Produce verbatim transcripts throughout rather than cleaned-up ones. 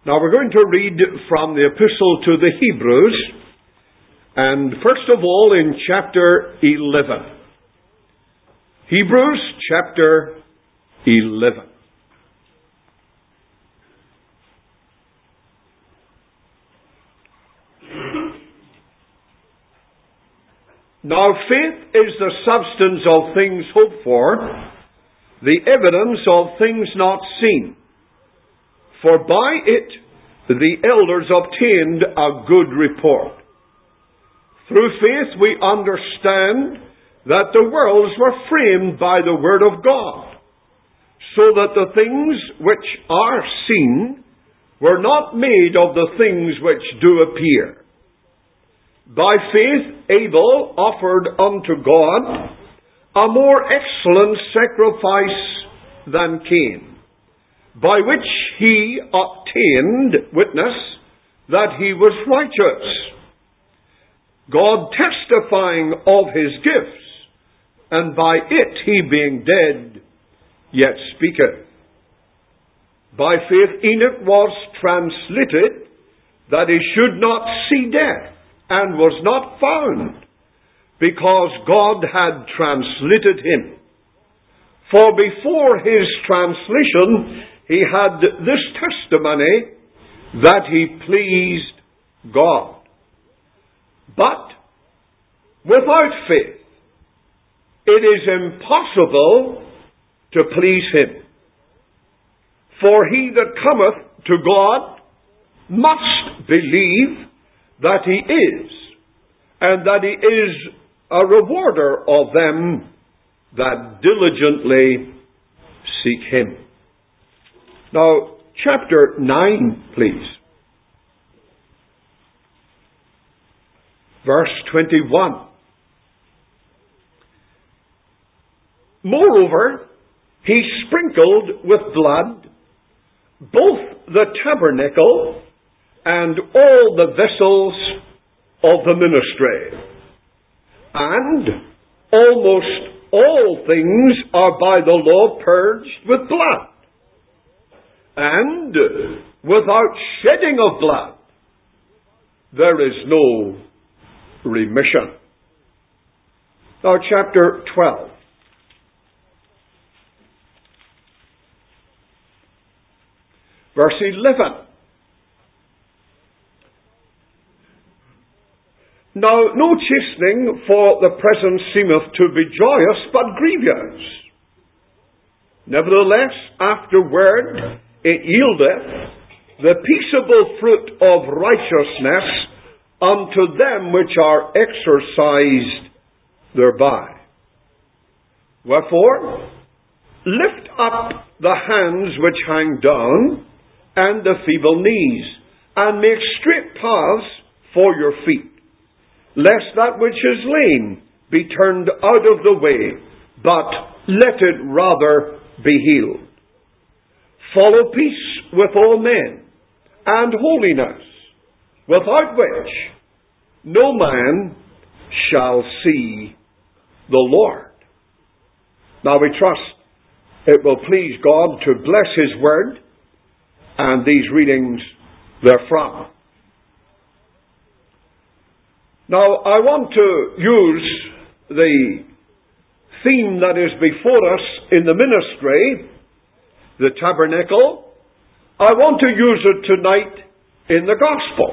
Now we're going to read from the Epistle to the Hebrews, and first of all in chapter eleven. Hebrews chapter eleven. Now faith is the substance of things hoped for, the evidence of things not seen. For by it the elders obtained a good report. Through faith we understand that the worlds were framed by the word of God, so that the things which are seen were not made of the things which do appear. By faith Abel offered unto God a more excellent sacrifice than Cain, by which he obtained witness that he was righteous, God testifying of his gifts, and by it he being dead yet speaketh. By faith Enoch was translated, that he should not see death, and was not found, because God had translated him. For before his translation he had this testimony, that he pleased God. But without faith it is impossible to please him. For he that cometh to God must believe that he is, and that he is a rewarder of them that diligently seek him. Now, chapter nine, please. Verse twenty-one. Moreover, he sprinkled with blood both the tabernacle and all the vessels of the ministry. And almost all things are by the law purged with blood. And without shedding of blood, there is no remission. Now, chapter twelve. Verse eleven. Now, no chastening for the present seemeth to be joyous, but grievous. Nevertheless, afterward it yieldeth the peaceable fruit of righteousness unto them which are exercised thereby. Wherefore, lift up the hands which hang down, and the feeble knees, and make straight paths for your feet, lest that which is lame be turned out of the way, but let it rather be healed. Follow peace with all men, and holiness, without which no man shall see the Lord. Now we trust it will please God to bless his word and these readings therefrom. Now, I want to use the theme that is before us in the ministry, the tabernacle. I want to use it tonight in the gospel.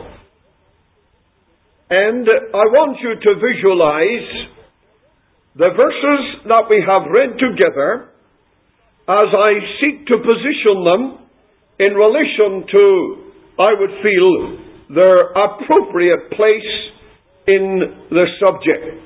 And I want you to visualize the verses that we have read together as I seek to position them in relation to, I would feel, their appropriate place in the subject.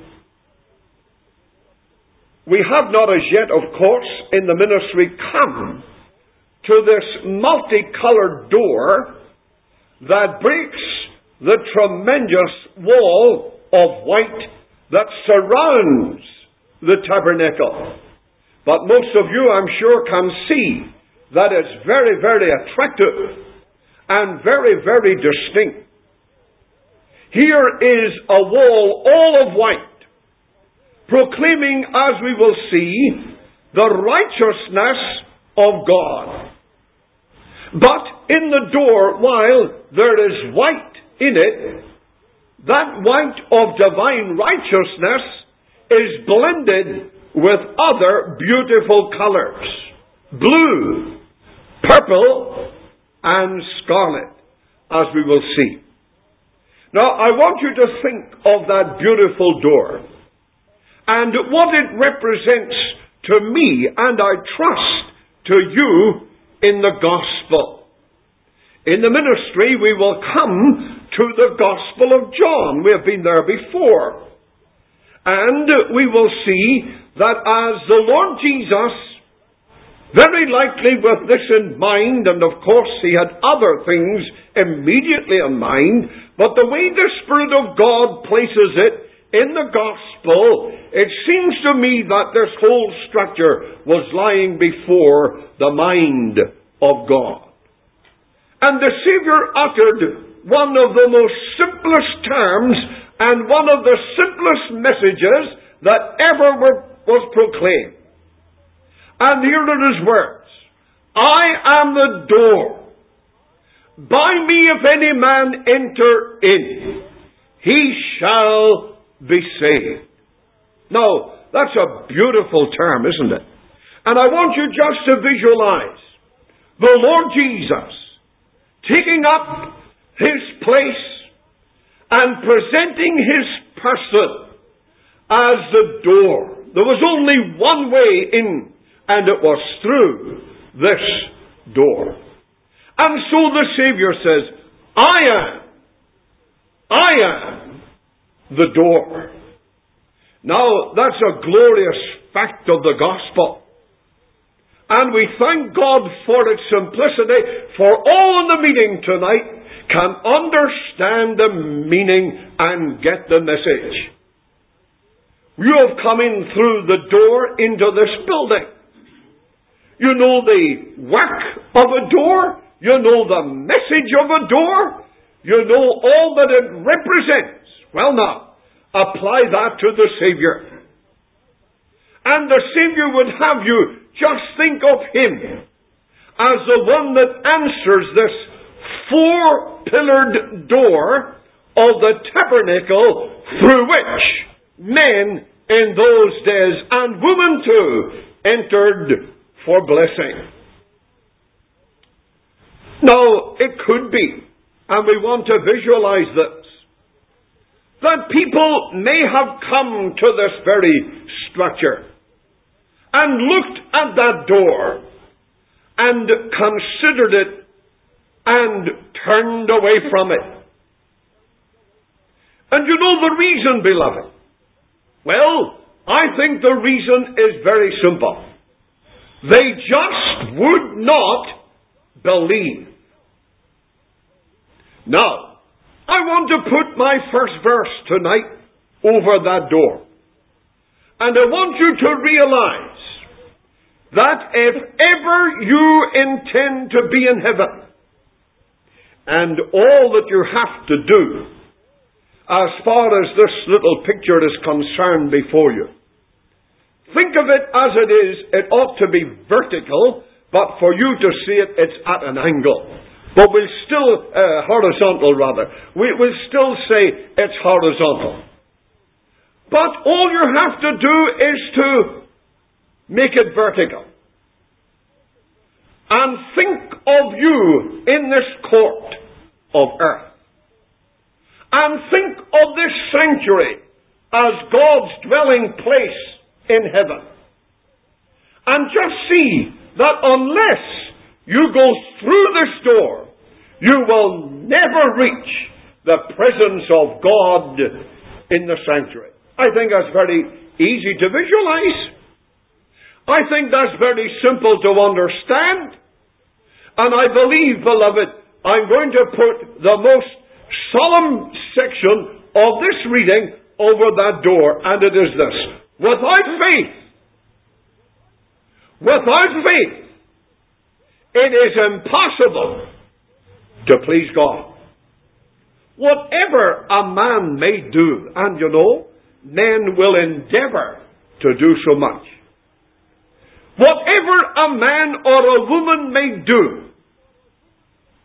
We have not as yet, of course, in the ministry come to this multicolored door that breaks the tremendous wall of white that surrounds the tabernacle. But most of you, I'm sure, can see that it's very, very attractive and very, very distinct. Here is a wall all of white, proclaiming, as we will see, the righteousness of God. But in the door, while there is white in it, that white of divine righteousness is blended with other beautiful colors. Blue, purple, and scarlet, as we will see. Now, I want you to think of that beautiful door and what it represents to me, and I trust to you, in the gospel. In the ministry, we will come to the Gospel of John. We have been there before. And we will see that as the Lord Jesus, very likely with this in mind, and of course he had other things immediately in mind, but the way the Spirit of God places it in the Gospel, it seems to me that this whole structure was lying before the mind of God. And the Savior uttered one of the most simplest terms and one of the simplest messages that ever were, was proclaimed. And here are his words. I am the door. By me if any man enter in, he shall be saved. Now, that's a beautiful term, isn't it? And I want you just to visualize the Lord Jesus taking up his place and presenting his person as the door. There was only one way in, and it was through this door. And so the Savior says, I am, I am the door. Now, that's a glorious fact of the gospel. And we thank God for its simplicity, for all in the meeting tonight can understand the meaning and get the message. You have come in through the door into this building. You know the work of a door. You know the message of a door. You know all that it represents. Well now, apply that to the Savior. And the Savior would have you just think of him as the one that answers this four-pillared door of the tabernacle through which men in those days, and women too, entered for blessing. Now, it could be, and we want to visualize this, that people may have come to this very structure and looked at that door and considered it and turned away from it. And you know the reason, beloved? Well, I think the reason is very simple. They just would not believe. Now, I want to put my first verse tonight over that door. And I want you to realize that if ever you intend to be in heaven, and all that you have to do, as far as this little picture is concerned before you, think of it as it is. It ought to be vertical, but for you to see it, it's at an angle. But we'll still, uh, horizontal rather. We, we'll still say it's horizontal. But all you have to do is to make it vertical. And think of you in this court of earth. And think of this sanctuary as God's dwelling place in heaven. And just see that unless you go through this door, you will never reach the presence of God in the sanctuary. I think that's very easy to visualize. I think that's very simple to understand. And I believe, beloved, I'm going to put the most solemn section of this reading over that door, and it is this. Without faith, without faith, it is impossible to please God. Whatever a man may do, and you know, men will endeavor to do so much. Whatever a man or a woman may do,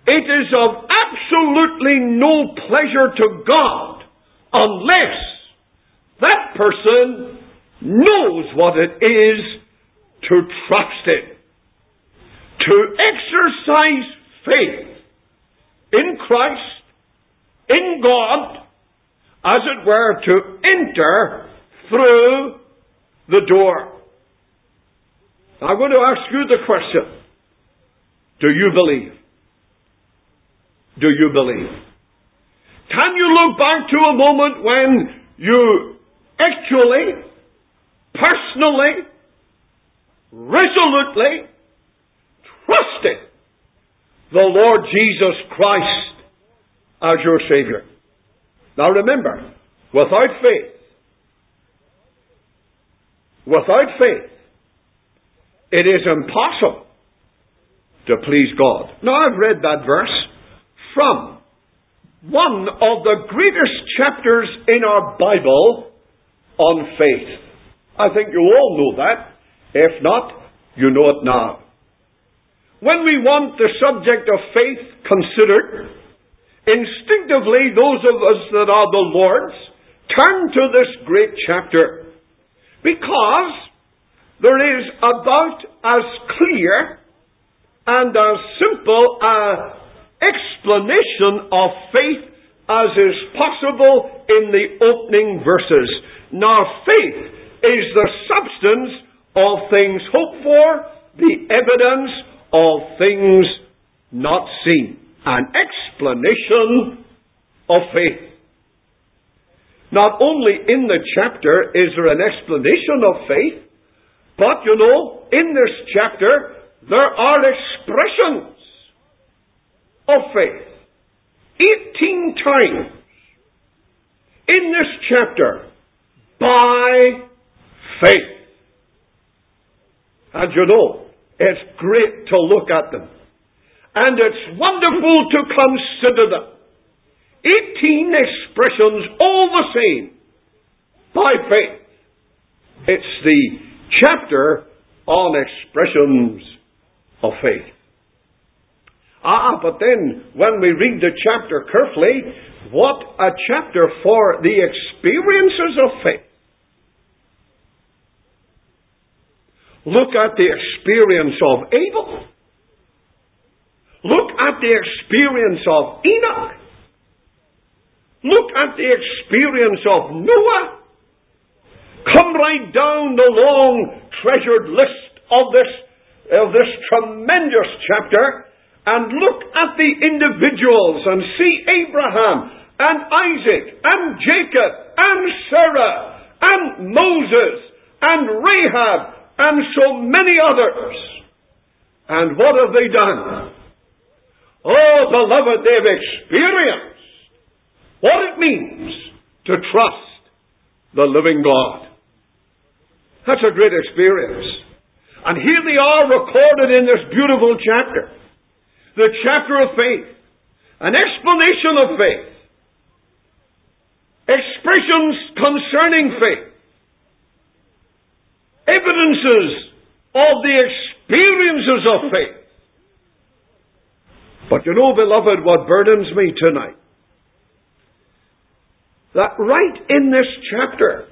it is of absolutely no pleasure to God unless that person knows what it is to trust it, to exercise faith in Christ, in God, as it were, to enter through the door. I'm going to ask you the question. Do you believe? Do you believe? Can you look back to a moment when you actually, personally, resolutely trusted the Lord Jesus Christ as your Savior? Now remember, without faith, without faith, it is impossible to please God. Now I've read that verse from one of the greatest chapters in our Bible on faith. I think you all know that. If not, you know it now. When we want the subject of faith considered, instinctively those of us that are the Lord's turn to this great chapter, because there is about as clear and as simple an explanation of faith as is possible in the opening verses. Now, faith is the substance of things hoped for, the evidence of things not seen. An explanation of faith. Not only in the chapter is there an explanation of faith, but you know, in this chapter, there are expressions of faith. Eighteen times in this chapter, by faith. And you know, it's great to look at them. And it's wonderful to consider them. Eighteen expressions, all the same, by faith. It's the chapter on expressions of faith. Ah, but then, when we read the chapter carefully, what a chapter for the experiences of faith. Look at the experience of Abel. Look at the experience of Enoch. Look at the experience of Noah. Come right down the long treasured list of this, of this tremendous chapter and look at the individuals and see Abraham and Isaac and Jacob and Sarah and Moses and Rahab and so many others. And what have they done? Oh, beloved, they've experienced what it means to trust the living God. That's a great experience. And here they are recorded in this beautiful chapter. The chapter of faith. An explanation of faith. Expressions concerning faith. Evidences of the experiences of faith. But you know, beloved, what burdens me tonight? That right in this chapter,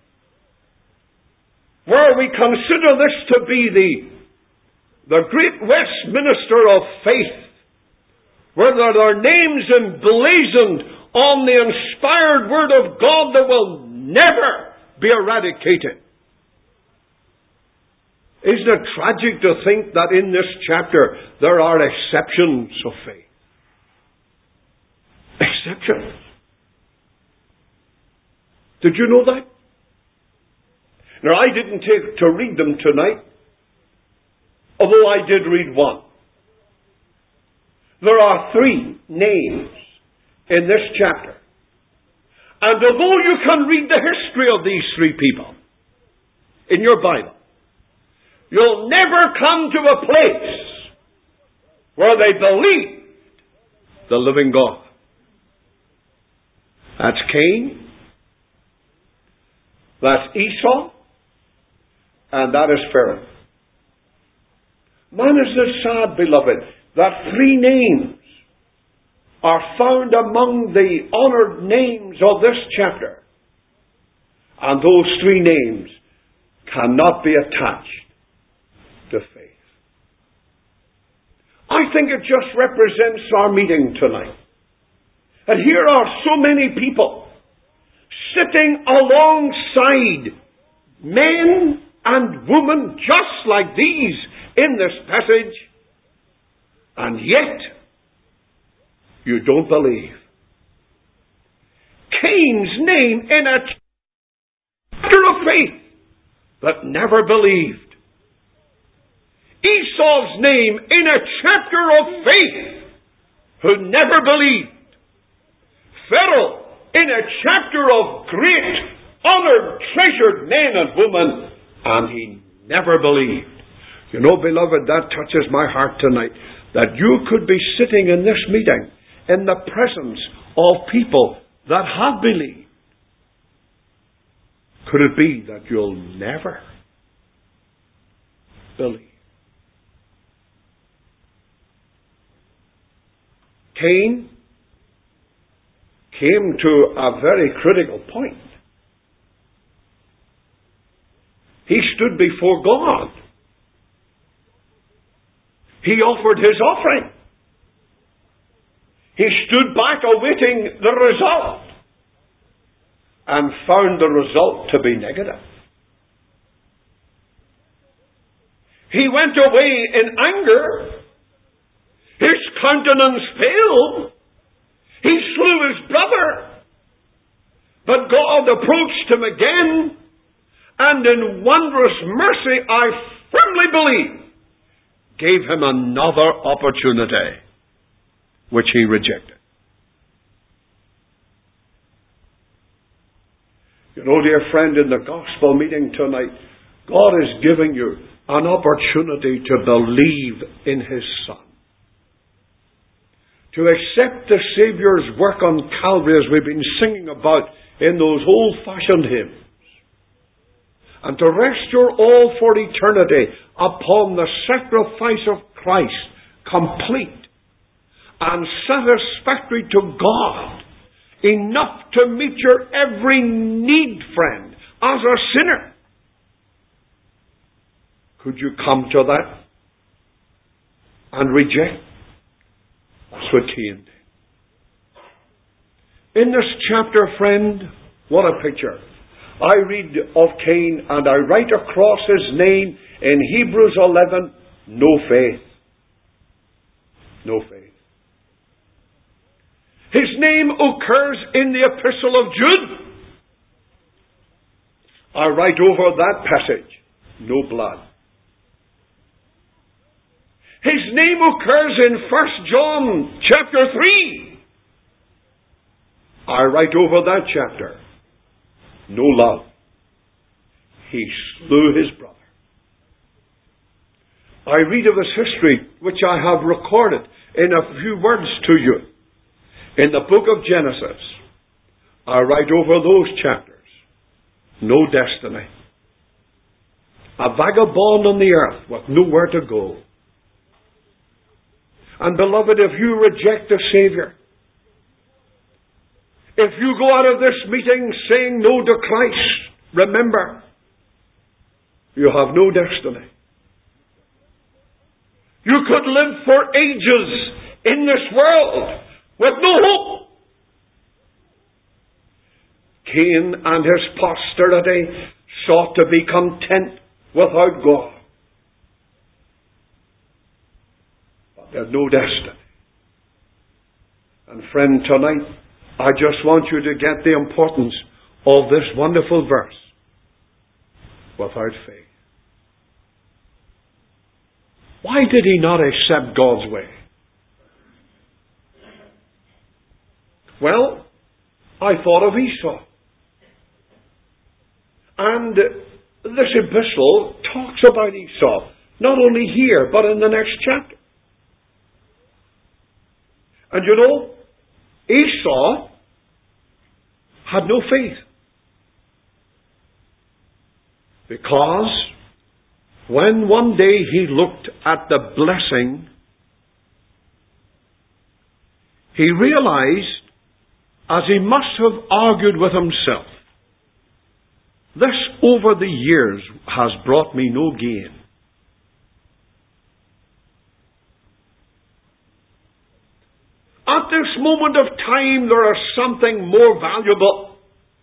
where we consider this to be the, the great Westminster of faith, where there are names emblazoned on the inspired Word of God that will never be eradicated. Isn't it tragic to think that in this chapter there are exceptions of faith? Exceptions. Did you know that? Now, I didn't take to read them tonight, although I did read one. There are three names in this chapter. And although you can read the history of these three people in your Bible, you'll never come to a place where they believed the living God. That's Cain. That's Esau. And that is Pharaoh. Man, is this sad, beloved, that three names are found among the honoured names of this chapter. And those three names cannot be attached to faith. I think it just represents our meeting tonight. And here are so many people sitting alongside men and women just like these in this passage, and yet you don't believe. Cain's name in a chapter of faith, but never believed. Esau's name in a chapter of faith, who never believed. Pharaoh in a chapter of great, honoured, treasured men and women, and he never believed. You know, beloved, that touches my heart tonight, that you could be sitting in this meeting in the presence of people that have believed. Could it be that you'll never believe? Cain came to a very critical point. He stood before God. He offered his offering. He stood back awaiting the result and found the result to be negative. He went away in anger. His countenance failed. He slew his brother. But God approached him again, and in wondrous mercy, I firmly believe, gave him another opportunity, which he rejected. You know, dear friend, in the gospel meeting tonight, God is giving you an opportunity to believe in His Son. To accept the Saviour's work on Calvary, as we've been singing about in those old-fashioned hymns. And to rest your all for eternity upon the sacrifice of Christ, complete and satisfactory to God, enough to meet your every need, friend, as a sinner. Could you come to that and reject? That's what Cain did. In this chapter, friend, what a picture. I read of Cain and I write across his name in Hebrews eleven, no faith. No faith. His name occurs in the Epistle of Jude. I write over that passage, no blood. His name occurs in First John chapter three. I write over that chapter, no love. He slew his brother. I read of his history, which I have recorded in a few words to you. In the book of Genesis, I write over those chapters, no destiny. A vagabond on the earth with nowhere to go. And beloved, if you reject the Savior, if you go out of this meeting saying no to Christ, remember, you have no destiny. You could live for ages in this world with no hope. Cain and his posterity sought to be content without God. But they had no destiny. And friend, tonight, I just want you to get the importance of this wonderful verse. Without faith. Why did he not accept God's way? Well, I thought of Esau. And this epistle talks about Esau, not only here, but in the next chapter. And you know, Esau had no faith. Because when one day he looked at the blessing, he realized, as he must have argued with himself, this over the years has brought me no gain. At this moment of time, there is something more valuable.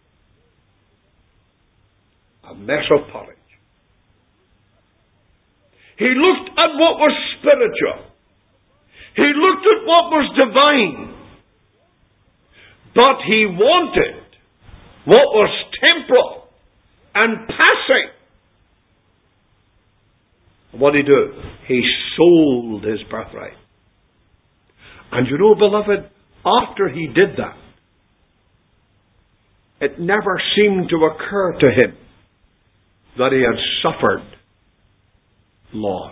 A mess of porridge. He looked at what was spiritual. He looked at what was divine. But he wanted what was temporal and passing. What did he do? He sold his birthright. And you know, beloved, after he did that, it never seemed to occur to him that he had suffered loss.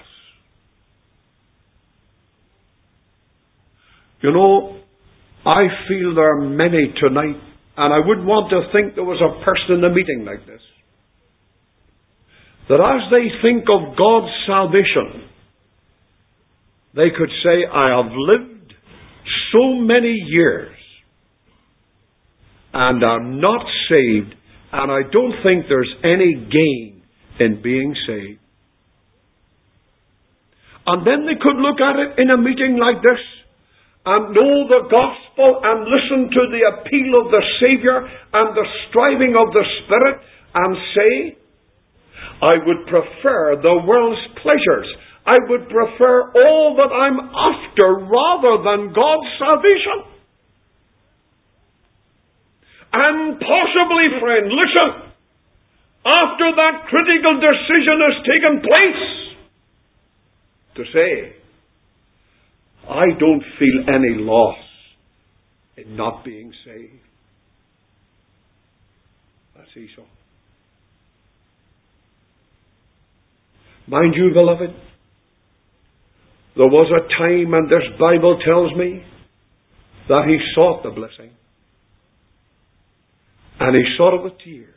You know, I feel there are many tonight, and I wouldn't want to think there was a person in a meeting like this, that as they think of God's salvation, they could say, I have lived so many years and I'm not saved, and I don't think there's any gain in being saved. And then they could look at it in a meeting like this and know the gospel and listen to the appeal of the Savior and the striving of the Spirit and say, I would prefer the world's pleasures. I would prefer all that I'm after rather than God's salvation. And possibly, friend, listen, after that critical decision has taken place, to say, I don't feel any loss in not being saved. That's Esau. Mind you, beloved, there was a time, and this Bible tells me, that he sought the blessing. And he sought it with tears.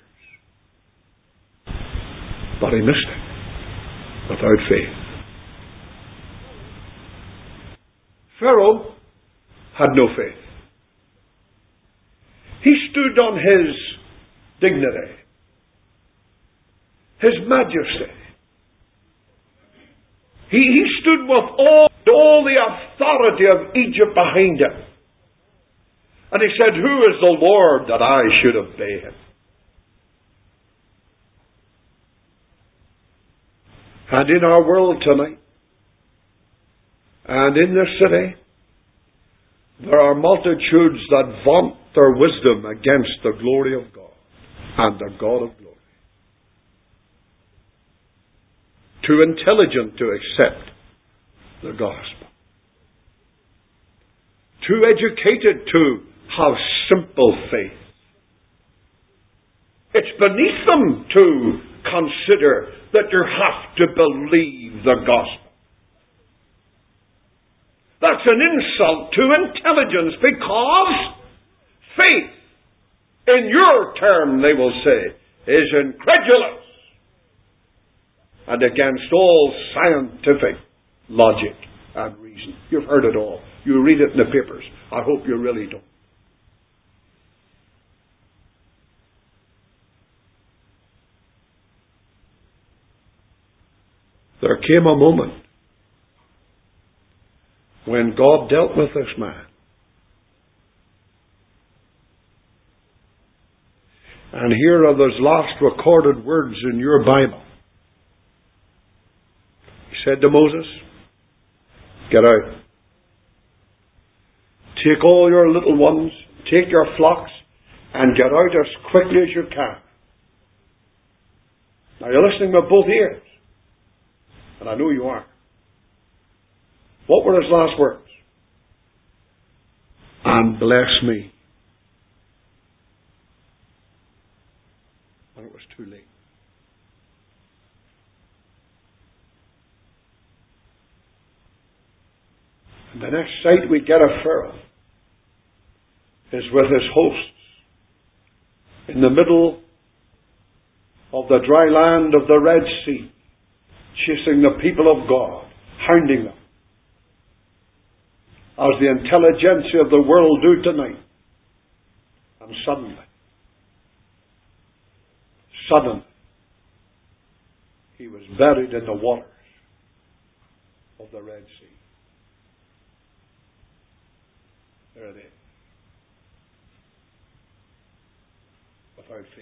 But he missed it without faith. Pharaoh had no faith. He stood on his dignity, his majesty. He, he stood with all, all the authority of Egypt behind him. And he said, who is the Lord that I should obey him? And in our world tonight, and in this city, there are multitudes that vaunt their wisdom against the glory of God and the God of glory. Too intelligent to accept the gospel. Too educated to have simple faith. It's beneath them to consider that you have to believe the gospel. That's an insult to intelligence, because faith, in your term, they will say, is incredulous and against all scientific logic and reason. You've heard it all. You read it in the papers. I hope you really don't. There came a moment when God dealt with this man. And here are those last recorded words in your Bible. He said to Moses, get out. Take all your little ones, take your flocks, and get out as quickly as you can. Now you're listening with both ears. And I know you are. What were his last words? And bless me. When it was too late. And the next sight we get of Pharaoh is with his hosts in the middle of the dry land of the Red Sea, chasing the people of God, hounding them. as the intelligentsia of the world do tonight. And suddenly, suddenly, he was buried in the waters of the Red Sea. There it is. Without faith.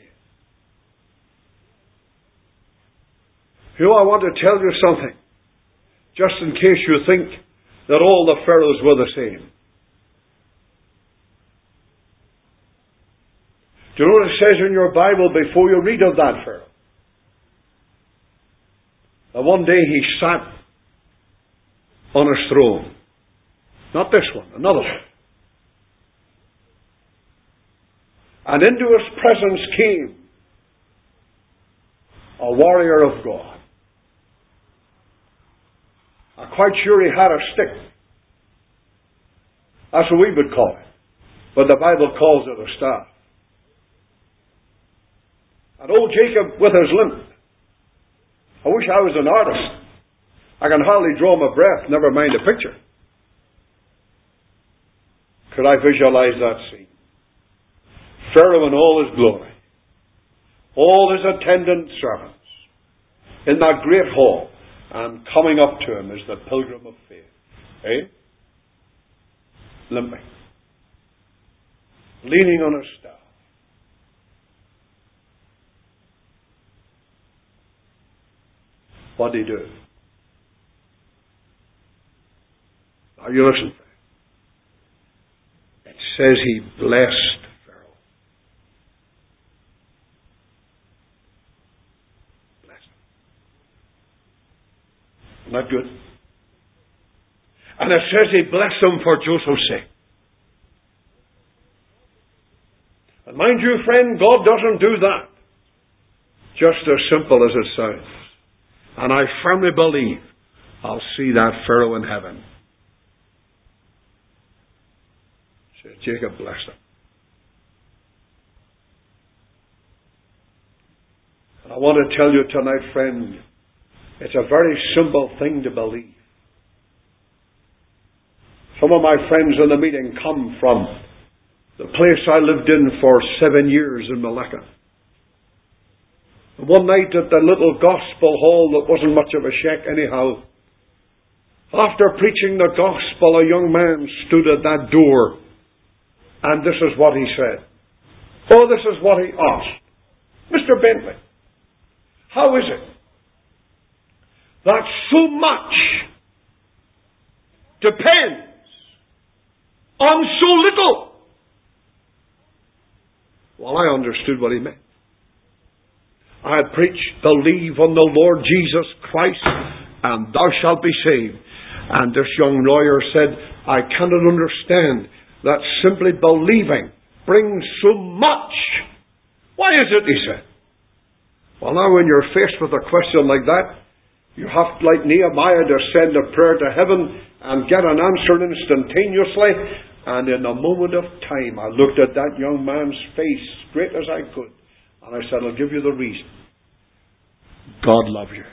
You know, I want to tell you something, just in case you think that all the pharaohs were the same. Do you know what it says in your Bible before you read of that pharaoh? That one day he sat on his throne. Not this one, another one. And into his presence came a warrior of God. I'm quite sure he had a stick. That's what we would call it. But the Bible calls it a staff. And old Jacob with his limp. I wish I was an artist. I can hardly draw my breath, never mind a picture. Could I visualize that scene? Pharaoh in all his glory. All his attendant servants. In that great hall. And coming up to him is the pilgrim of faith. Eh? Limping. Leaning on his staff. What did he do? Now you listen. It says he blessed Pharaoh. Blessed him. Isn't that good? And it says he blessed him for Joseph's sake. And mind you, friend, God doesn't do that. Just as simple as it sounds. And I firmly believe I'll see that Pharaoh in heaven. Says Jacob blessed him. And I want to tell you tonight, friend, it's a very simple thing to believe. Some of my friends in the meeting come from the place I lived in for seven years in Malacca. One night at the little gospel hall that wasn't much of a shack anyhow, after preaching the gospel, a young man stood at that door, and this is what he said. Oh, this is what he asked. Mister Bentley, how is it that so much depends on so little? Well, I understood what he meant. I had preached, believe on the Lord Jesus Christ, and thou shalt be saved. And this young lawyer said, I cannot understand that simply believing brings so much. Why is it, he said. Well, now when you're faced with a question like that, you have, like Nehemiah, to send a prayer to heaven and get an answer instantaneously. And in a moment of time, I looked at that young man's face straight as I could. And I said, I'll give you the reason. God loves you.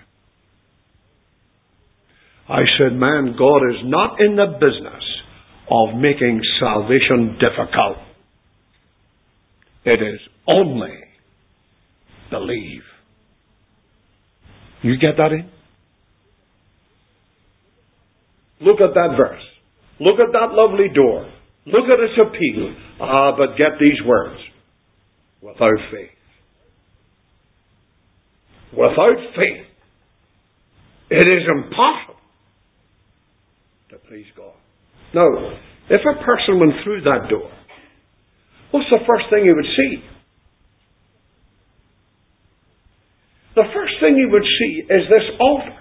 I said, man, God is not in the business of making salvation difficult. It is only believe. You get that in? Look at that verse. Look at that lovely door. Look at its appeal. Ah, but get these words. Without faith. Without faith, it is impossible to please God. Now, if a person went through that door, what's the first thing he would see? The first thing he would see is this altar.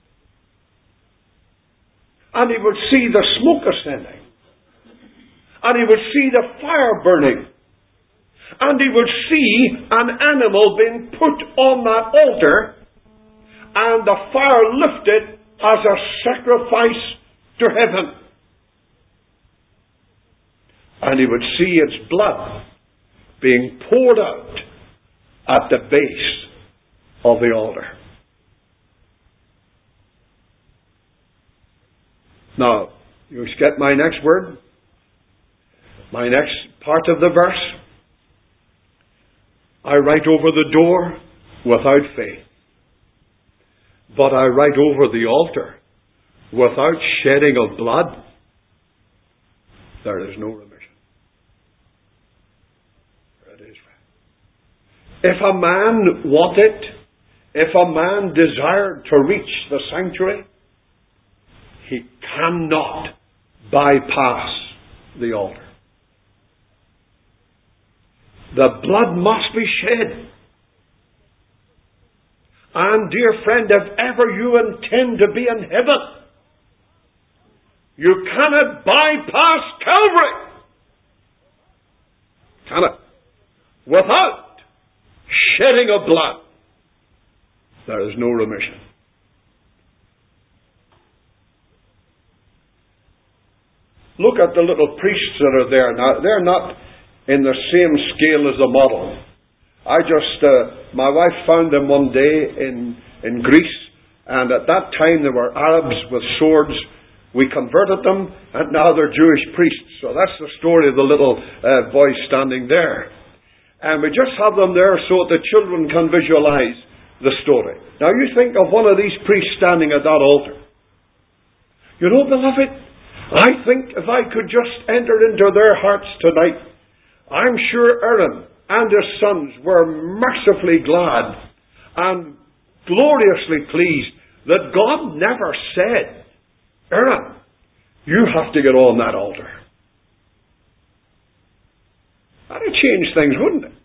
And he would see the smoke ascending. And he would see the fire burning. And he would see an animal being put on that altar, and the fire lifted as a sacrifice to heaven. And he would see its blood being poured out at the base of the altar. Now, You get my next word? My next part of the verse? I write over the door without faith, but I write over the altar without shedding of blood. There is no remission. It is. If a man wanted, if a man desired to reach the sanctuary, he cannot bypass the altar. The blood must be shed. And dear friend, if ever you intend to be in heaven, you cannot bypass Calvary. Cannot. Without shedding of blood, there is no remission. Look at the little priests that are there. Now, they're not in the same scale as the model. I just, uh, my wife found them one day in, in Greece, and at that time they were Arabs with swords. We converted them, and now they're Jewish priests. So that's the story of the little uh, boy standing there. And we just have them there so that the children can visualize the story. Now you think of one of these priests standing at that altar. You know, beloved, I think if I could just enter into their hearts tonight, I'm sure Aaron and his sons were mercifully glad and gloriously pleased that God never said, Aaron, you have to get on that altar. That would change things, wouldn't it?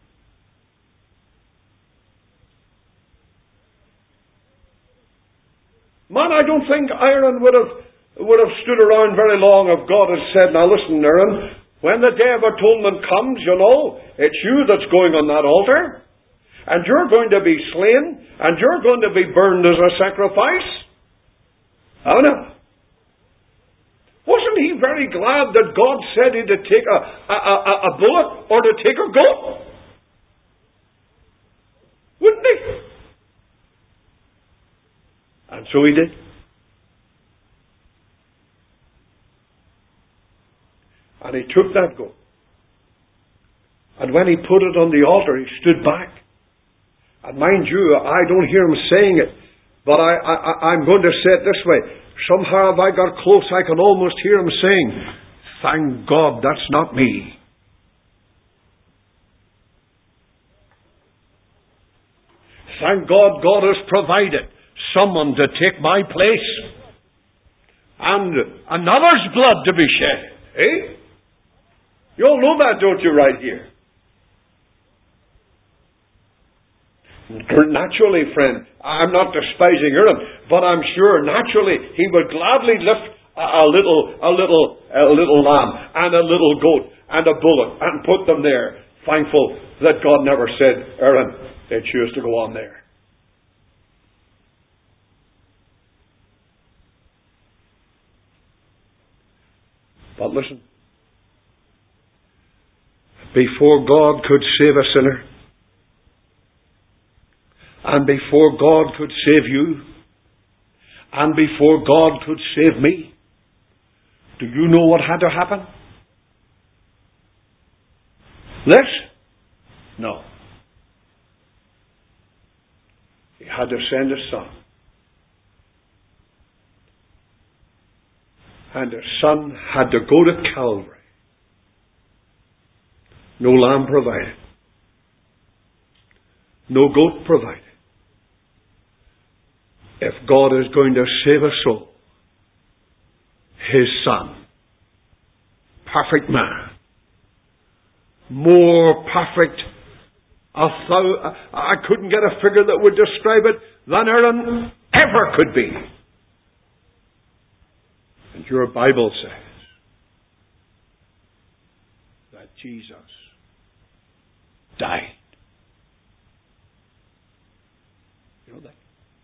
Man, I don't think Aaron would have would have stood around very long if God had said, now listen, Aaron, when the day of atonement comes, you know, it's you that's going on that altar, and you're going to be slain, and you're going to be burned as a sacrifice. Oh no. Wasn't he very glad that God said he'd to take a, a, a, a bullet or to take a goat? Wouldn't he? And so he did. And he took that goat. And when he put it on the altar, he stood back. And mind you, I don't hear him saying it, but I, I, I'm going to say it this way. Somehow if I got close, I can almost hear him saying, thank God that's not me. Thank God God has provided someone to take my place and another's blood to be shed. Eh? You all know that, don't you, right here? Naturally, friend, I'm not despising Aaron, but I'm sure naturally he would gladly lift a, a little, a little, a little lamb and a little goat and a bullock and put them there, thankful that God never said, Aaron, they choose to go on there. But listen, before God could save a sinner, and before God could save you, and before God could save me, do you know what had to happen? This? No. He had to send His Son. And His Son had to go to Calvary. No lamb provided. No goat provided. If God is going to save a soul, His Son, perfect man, more perfect, a thou- I couldn't get a figure that would describe it than Aaron ever could be. And your Bible says that Jesus died. You know that?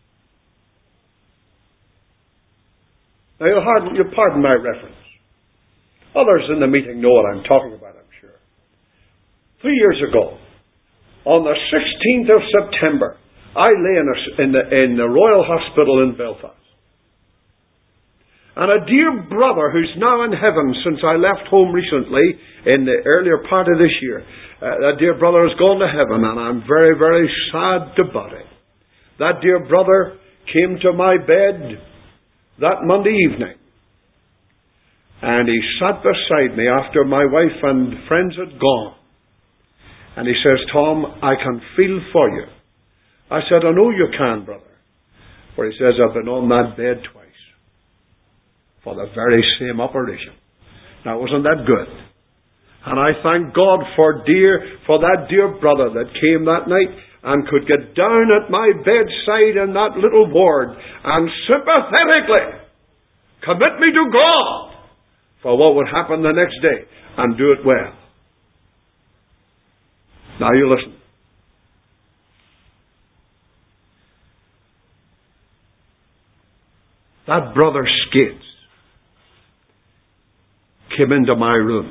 Now you'll pardon, you'll pardon my reference. Others in the meeting know what I'm talking about, I'm sure. Three years ago, on the sixteenth of September, I lay in, a, in, the, in the Royal Hospital in Belfast. And a dear brother who's now in heaven since I left home recently in the earlier part of this year, uh, that dear brother has gone to heaven, and I'm very, very sad about it. That dear brother came to my bed that Monday evening, and he sat beside me after my wife and friends had gone. And he says, Tom, I can feel for you. I said, I know you can, brother. For he says, I've been on that bed twice for the very same operation. Now, wasn't that good? And I thank God for dear, for that dear brother that came that night and could get down at my bedside in that little ward and sympathetically commit me to God for what would happen the next day and do it well. Now you listen. That brother Skates came into my room.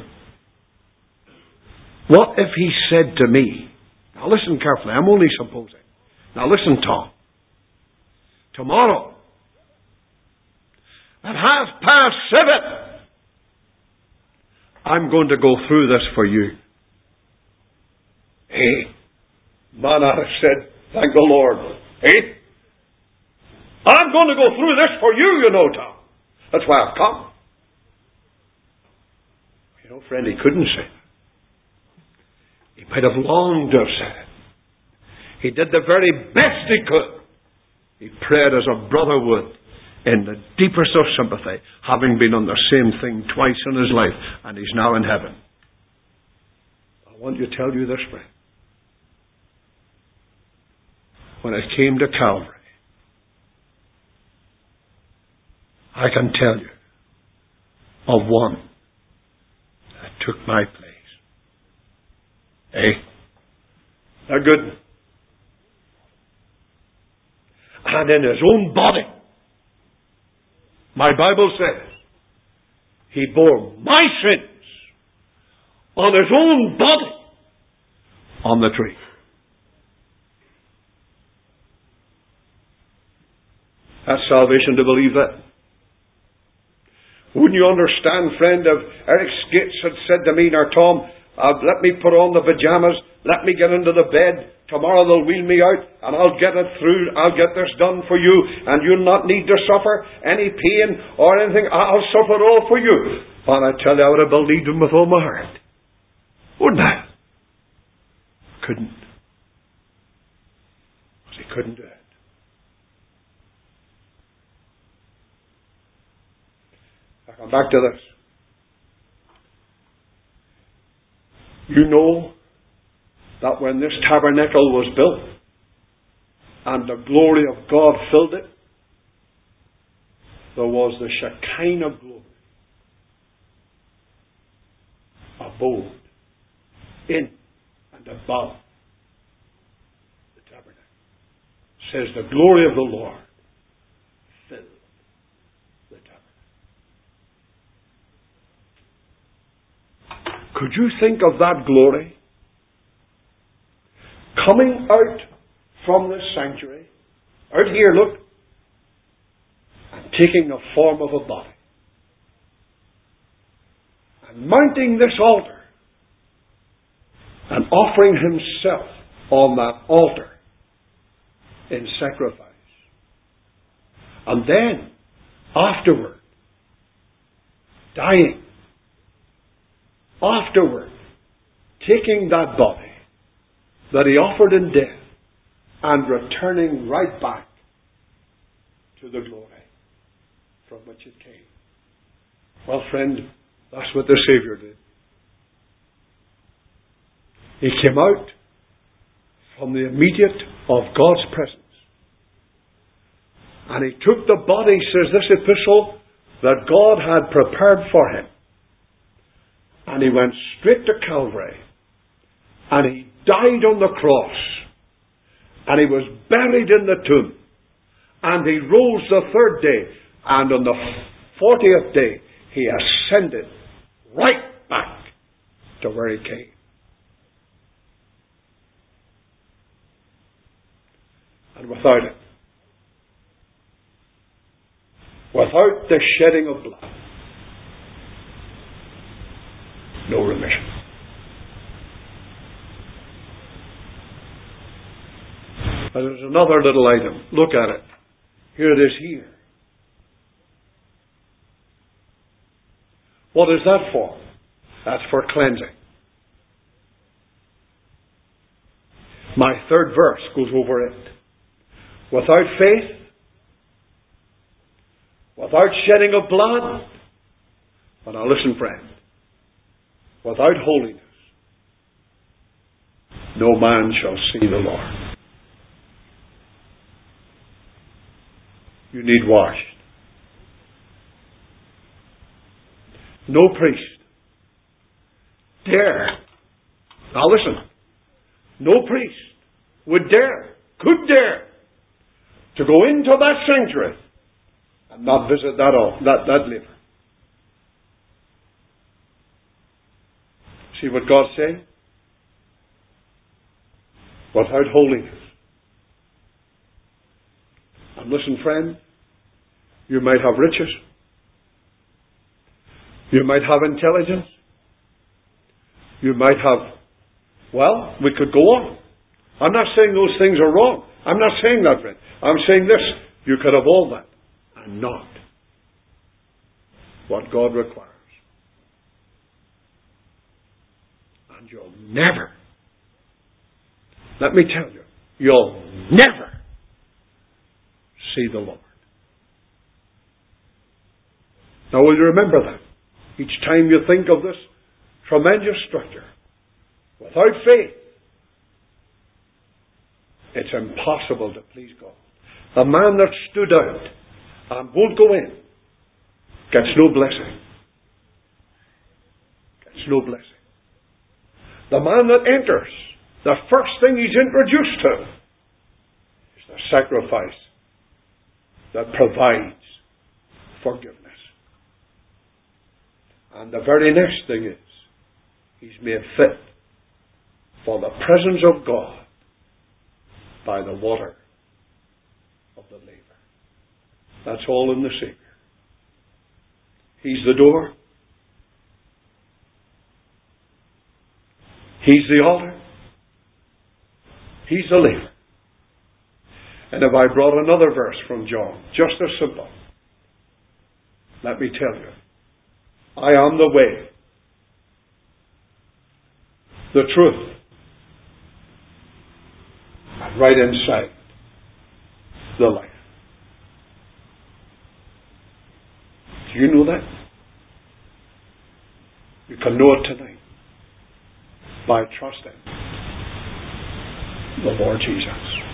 What if he said to me, now listen carefully, I'm only supposing. Now listen, Tom. Tomorrow, at half past seven, I'm going to go through this for you. Hey, man, I said, thank the Lord. Hey, I'm going to go through this for you, you know, Tom. That's why I've come. You know, friend, he couldn't say that. He might have longed to have said it. He did the very best he could. He prayed as a brother would, in the deepest of sympathy, having been on the same thing twice in his life, and he's now in heaven. I want to tell you this, friend. When it came to Calvary, I can tell you of one that took my place. Eh? They're good. And in his own body, my Bible says, he bore my sins on his own body on the tree. That's salvation to believe that. Wouldn't you understand, friend, if Eric Skates had said to me, now Tom, uh, let me put on the pajamas, let me get into the bed, tomorrow they'll wheel me out, and I'll get it through, I'll get this done for you, and you'll not need to suffer any pain or anything, I'll suffer it all for you. And I tell you, I would have believed him with all my heart. Wouldn't I? Couldn't. Because he couldn't do it. I come back to this. You know that when this tabernacle was built and the glory of God filled it, there was the Shekinah glory abode in and above the tabernacle. It says the glory of the Lord filled the tabernacle. Could you think of that glory coming out from this sanctuary, out here, look, and taking the form of a body, and mounting this altar, and offering himself on that altar in sacrifice, and then, afterward, dying, afterward, taking that body that he offered in death and returning right back to the glory from which it came. Well, friend, that's what the Savior did. He came out from the immediate of God's presence, and he took the body, says this epistle, that God had prepared for him, and he went straight to Calvary, and he died on the cross, and he was buried in the tomb, and he rose the third day, and on the fortieth day he ascended right back to where he came. And without it, without the shedding of blood, no remission. And there's another little item. Look at it. Here it is here. What is that for? That's for cleansing. My third verse goes over it. Without faith, without shedding of blood, but now listen, friend, without holiness, no man shall see the Lord. You need washed. No priest dare. Now listen. No priest would dare, could dare, to go into that sanctuary and not visit that all, that, that liver. See what God said? Without holiness. And listen, friend, you might have riches. You might have intelligence. You might have, well, we could go on. I'm not saying those things are wrong. I'm not saying that, friend. I'm saying this. You could have all that and not what God requires. And you'll never, let me tell you, you'll never see the Lord. Now will you remember that? Each time you think of this tremendous structure, without faith, it's impossible to please God. The man that stood out and won't go in gets no blessing. Gets no blessing. The man that enters, the first thing he's introduced to is the sacrifice that provides forgiveness. And the very next thing is, he's made fit for the presence of God by the water of the laver. That's all in the Savior. He's the door. He's the altar. He's the laver. And if I brought another verse from John, just as simple, let me tell you, I am the way, the truth, and right inside, the life. Do you know that? You can know it tonight by trusting the Lord Jesus.